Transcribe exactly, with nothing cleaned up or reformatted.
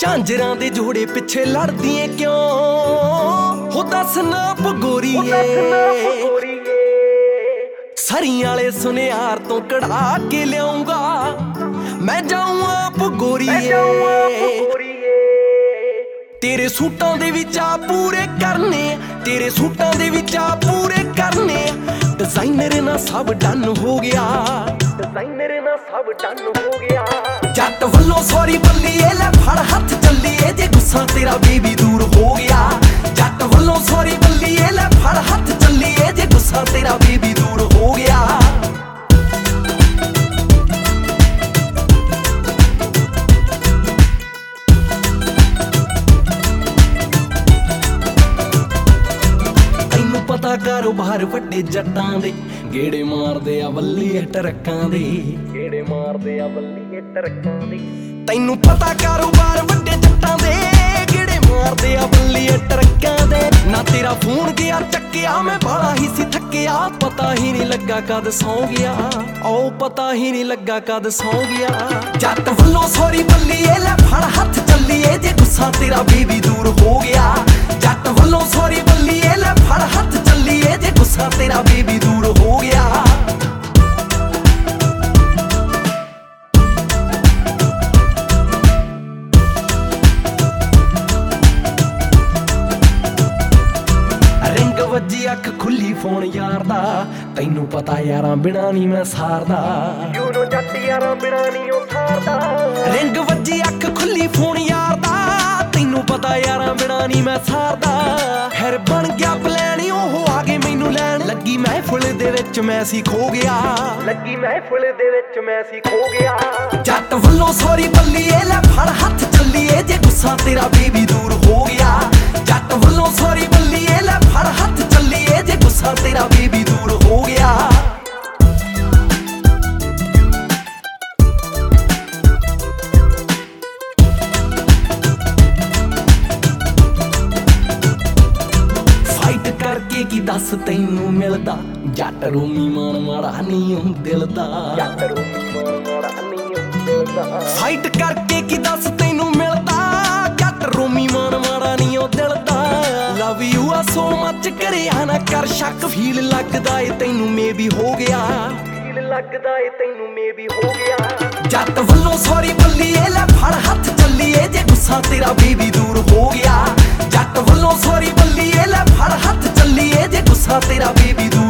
ਝਾਂਜਰਾਂ ਦੇ ਜੋੜੇ ਪਿੱਛੇ ਲੜਦੀ ਏ ਕਿਉਂ ਹੋ ਦੱਸ ਨਾ ਪਗੋਰੀਏ ਸਰੀਆਂ ਵਾਲੇ ਸੁਨਿਆਰ ਤੋਂ ਕਢਾ ਕੇ ਲਿਆਉਂਗਾ ਮੈਂ ਜਾਊਂ ਆਪ ਗੋਰੀਏ ਤੇਰੇ ਸੂਟਾਂ ਦੇ ਵਿੱਚ ਆ ਪੂਰੇ ਕਰਨੇ ਤੇਰੇ ਸੂਟਾਂ ਦੇ ਵਿੱਚ ਆ ਪੂਰੇ ਕਰਨੇ ਡਿਜ਼ਾਈਨਰ ਨਾ ਸਭ ਡਨ ਹੋ ਗਿਆ ਡਿਜ਼ਾਈਨਰ ਨਾ ਸਭ ਡਨ ਹੋ ਗਿਆ ਜੱਟ ਵੱਲੋਂ ਸੌਰੀ ਬੱਲੀਏ ਲੈ ਫੜ ਹੱਥ ਚੱਲੀਏ ਜੇ ਗੁੱਸਾ ਤੇਰਾ ਬੇਬੀ ਦੂਰ ਹੋ ਗਿਆ ਜੱਟ ਵੱਲੋਂ ਸੌਰੀ ਬੱਲੀਏ ਲੈ ਫੜ ਹੱਥ ਚੱਲੀਏ ਜੇ ਗੁੱਸਾ ਤੇਰਾ ਬੇਬੀ ਦੂਰ ਹੋ ਗਿਆ ਪਤਾ ਕਾਰੋਬਾਰ ਵੱਡੇ ਜੱਟਾਂ ਦੇ ਗੇੜੇ ਮਾਰਦੇ ਆ ਵੱਲੀਏ ਟਰੱਕਾਂ ਦੇ ਗੇੜੇ ਮਾਰਦੇ ਆ ਵੱਲੀਏ ਟਰੱਕਾਂ ਦੇ ਤੈਨੂੰ ਪਤਾ ਕਾਰੋਬਾਰ ਵੱਡੇ ਜੱਟਾਂ ਦੇ ਗੇੜੇ ਮਾਰਦੇ ਆ ਵੱਲੀਏ ਟਰੱਕਾਂ ਦੇ ਨਾ ਤੇਰਾ ਫੋਨ ਗਿਆ ਚੱਕਿਆ ਮੈਂ ਬਾਲਾ ਹੀ ਸੀ ਥੱਕਿਆ ਪਤਾ ਹੀ ਨਹੀਂ ਲੱਗਾ ਕਦ ਸੌਂ ਗਿਆ ਓ ਪਤਾ ਹੀ ਨਹੀਂ ਲੱਗਾ ਕਦ ਸੌਂ ਗਿਆ ਜੱਟ ਵੱਲੋਂ ਸੌਰੀ ਬੱਲੀਏ ਲੈ ਫੜ ਹੱਥ ਚੱਲੀਏ ਜੇ ਗੁੱਸਾ ਤੇਰਾ ਬੇਬੀ ਦੂਰ ਹੋ ਗਿਆ ਜੱਟ ਵੱਲੋਂ ਸੌਰੀ ਬੱਲੀਏ ਲੈ ਫੜ ਹੱਥ ਚੱਲੀਏ ਜੇ ਗੁੱਸਾ ਤੇਰਾ ਬੇਬੀ ਦੂਰ ਹੋ ਗਿਆ ਰਿੰਗ ਵੱਜੀ ਅੱਖ ਖੁੱਲੀ ਫੋਨ ਯਾਰ ਦਾ ਤੈਨੂੰ ਪਤਾ ਯਾਰਾਂ ਬਿਨਾ ਨਹੀਂ ਮੈਂ ਸਾਰਦਾ ਯੂਨੋ ਜੱਟ ਯਾਰਾਂ ਬਿਨਾ ਨਹੀਂ ਉਹ ਸਾਰਦਾ ਰਿੰਗ ਵੱਜੀ ਅੱਖ ਖੁੱਲੀ ਫੋਨ ਯਾਰ ਦਾ ਤੈਨੂੰ ਪਤਾ ਯਾਰਾਂ ਬਿਨਾ ਨਹੀਂ ਮੈਂ ਸਾਰਦਾ ਫਿਰ ਬਣ ਗਿਆ ਪਲਾਨ ਉਹ ਆ ਗਏ ਮੈਨੂੰ ਲੈਣ ਲੱਗੀ ਮਹਿਫਲ ਦੇ ਵਿੱਚ ਮੈਂ ਸੀ ਖੋ ਗਿਆ ਲੱਗੀ ਮਹਿਫਲ ਦੇ ਵਿੱਚ ਮੈਂ ਸੀ ਖੋ ਗਿਆ ਜੱਟ ਵੱਲੋਂ ਸੌਰੀ ਬੱਲੀਏ ਲੈ ਫੜ ਹੱਥ ਚੱਲੀਏ ਜੇ ਗੁੱਸਾ ਤੇਰਾ ਬੇਬੀ ਦੂਰ ਹੋ ਗਿਆ ਜੱਟ ਵੱਲੋਂ ਸੌਰੀ ਬੱਲੀਏ ਲੈ ਫੜ ਹੱਥ ਚੱਲੀਏ ਜੇ ਗੁੱਸਾ ਤੇਰਾ ਬੇਬੀ ਦੂਰ ਹੋ ਗਿਆ ਕਰਕੇ ਕੀ ਦੱਸ ਤੈਨੂੰ ਮਿਲਦਾ ਜੱਟ ਰੋਮੀ ਮਾਣ ਮਾੜਾ ਨਹੀਂ ਉਹ ਦਿਲ ਦਾ ਜੱਟ ਰੋਮੀ ਮਾਣ ਮਾੜਾ ਨਹੀਂ ਉਹ ਦਿਲ ਦਾ ਫਾਈਟ ਕਰਕੇ ਕੀ ਦੱਸ ਤੈਨੂੰ ਮਿਲਦਾ ਜੱਟ ਰੋਮੀ ਮਾਣ ਮਾੜਾ ਨਹੀਂ ਉਹ ਦਿਲ ਦਾ ਲਵ ਯੂ ਆ ਸੋ ਮੱਚ ਕਰਿਆ ਨਾ ਕਰ ਸ਼ੱਕ ਫੀਲ ਲੱਗਦਾ ਏ ਤੈਨੂੰ ਮੇਬੀ ਹੋ ਗਿਆ ਫੀਲ ਲੱਗਦਾ ਏ ਤੈਨੂੰ ਮੇਬੀ ਹੋ ਗਿਆ ਜੱਟ ਵੱਲੋਂ ਸੌਰੀ ਬੱਲੀਏ ਲੈ ਫੜ ਹੱਥ ਚੱਲੀਏ ਜੇ ਗੁੱਸਾ ਤੇਰਾ ਬੇਬੀ ਦੂਰ ਹੋ ਗਿਆ ਜੱਟ ਵੱਲੋਂ ਸੌਰੀ ਬੱਲੀਏ ਲੈ ਫੜ ਹੱਥ ਚੱਲੀਏ ਜੇ ਗੁੱਸਾ ਤੇਰਾ ਬੇਬੀ ਦੂਰ